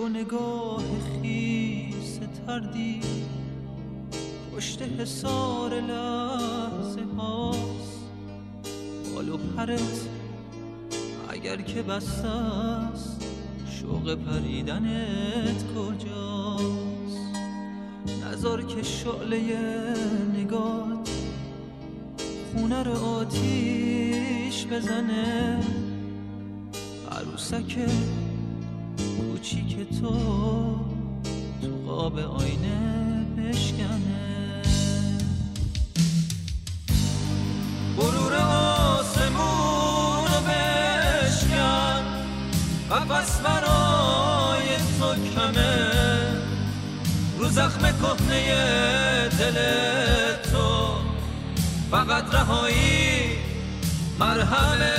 و نگاه خیس تردی پشت حصار لحظه هاست. بال و پرت اگر که بسته است، شوق پریدنت کجاست؟ نذار که شعله نگات خونه رو آتیش بزنه، عروسک کوچیک تو قاب آینه بشکنه. غرور آسمون رو بشکن، قفس برای تو کمه، رو زخم کهنه دل تو فقط رهایی مرهمه.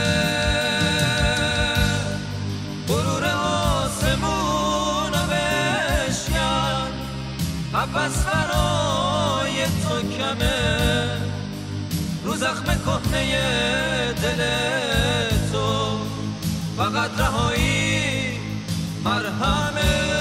غرور آسمون رو بشکن، قفس برای تو کمه، رو زخم کهنه دل تو فقط رهایی مرهمه.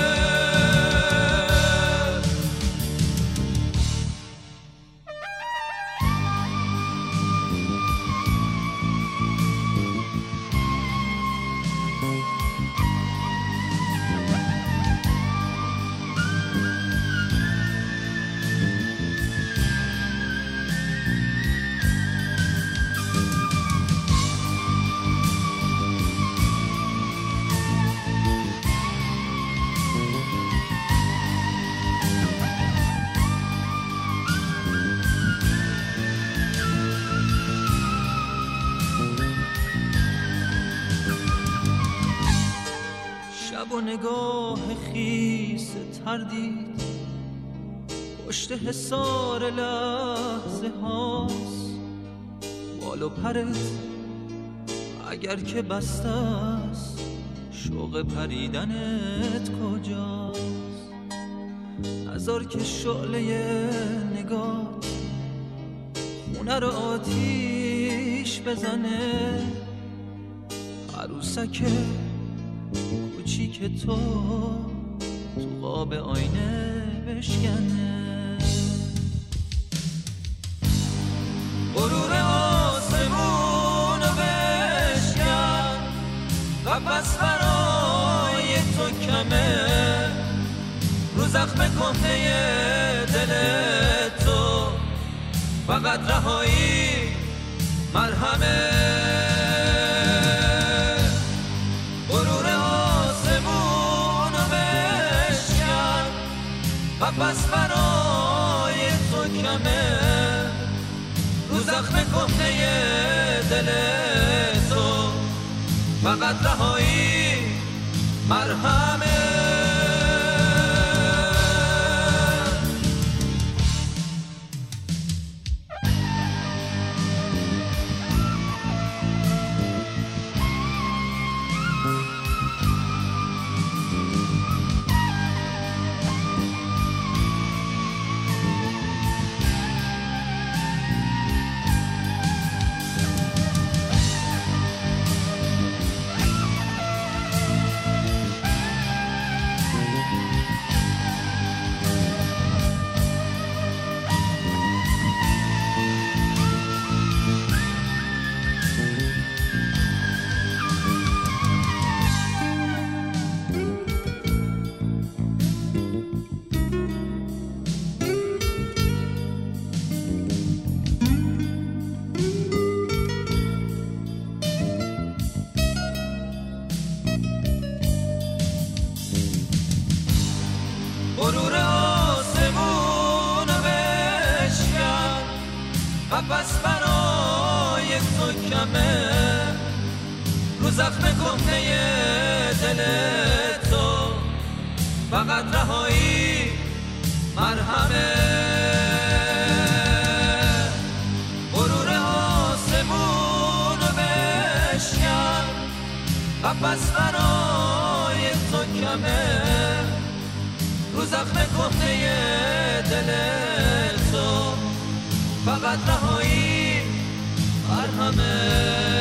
شب و نگاه خیس تردید پشت حصار لحظه هاست. بال و پرت اگر که بسته است، شوق پریدنت کجاست؟ نذار که شعله نگات خونه رو آتیش بزنه، عروسک کوچیک تو قاب آینه بشکنه. غرور آسمون رو بشکن، قفس برای تو کمه، رو زخم کهنه دل تو فقط رهایی مرهمه. قفس برای تو کمه، رو زخم کهنه دل تو فقط رهایی مرهمه. غرور آسمون رو بشکن، قفس برای تو کمه، رو زخم کهنه دل تو فقط رهایی مرهمه. غرور آسمون رو بشکن، قفس برای تو کمه، رو زخم کهنه دل تو فقط رهایی مرهمه.